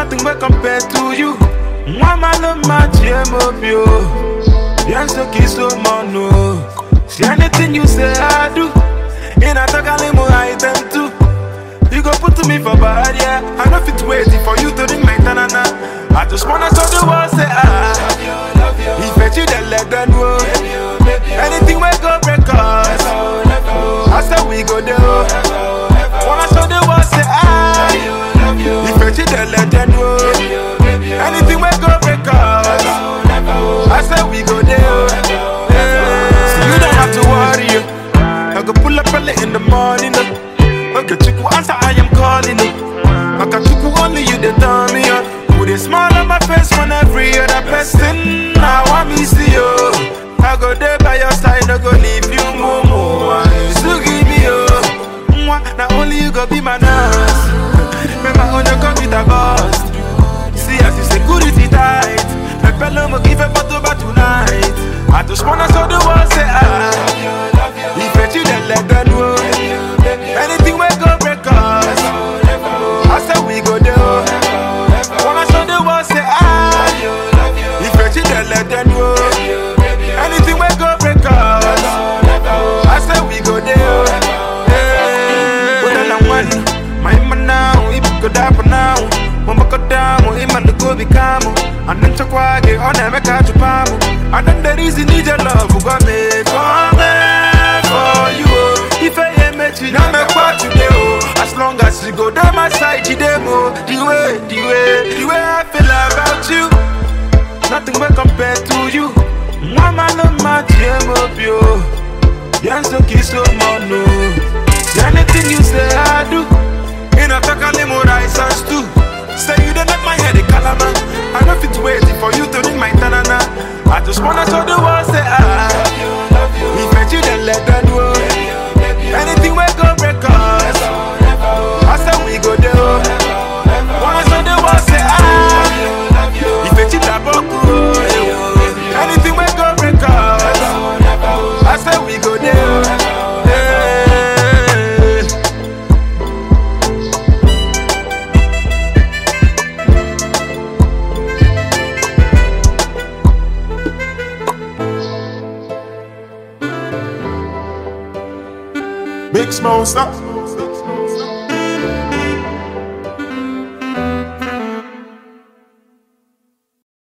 nothing but compared to you. Mama no match you. Yanso kiso mono. See anything you say I do. In a tagalimo item too. You go put to me for bad, yeah. I know fit waiting for you to ring my tanana. I just wanna show the world say if I you then let them know. Anything we go break us. I said we go there. Wanna show the world say if I you then let them know. Anything we go break us. I said we go there. So you don't have to worry. I go pull up early in the morning. Okay, Chiku answer I am calling it. Okay, Chiku only you they tell me. Put a smile on my face when every other person now I miss you. I go there by your side, I go leave you more. So give me now only you go be my nurse. Remember when you come with a boss. See as you security tight. My fellow will give a bottle back tonight. I just wanna show the world say if you then let them know. Anything we go break us. I said we go there. Wanna show the world say if you then let them know. Anything we go break us. I said we go there. Well, I'm one. My man now, if you go down now. Mama go down, man to go become. And then to quiet, on them, I catch a palm. And then there is need your love, who got me for you. If I am met you, now make what you do. As long as you go down my side, you demo. The way I feel about you. Nothing but compared to you. Mama no match you. Yanso kiso mono. Anything you say I do. In a takalimo license too. Say you don't make my head a calama. I know fit waiting for you to ring my tanana. I just wanna show the world say if you then let them know. Anything we go break us. I said we go there. Wanna show the world say if you tap up. Anything we go break us. I said we go there. Big Smoke, stop.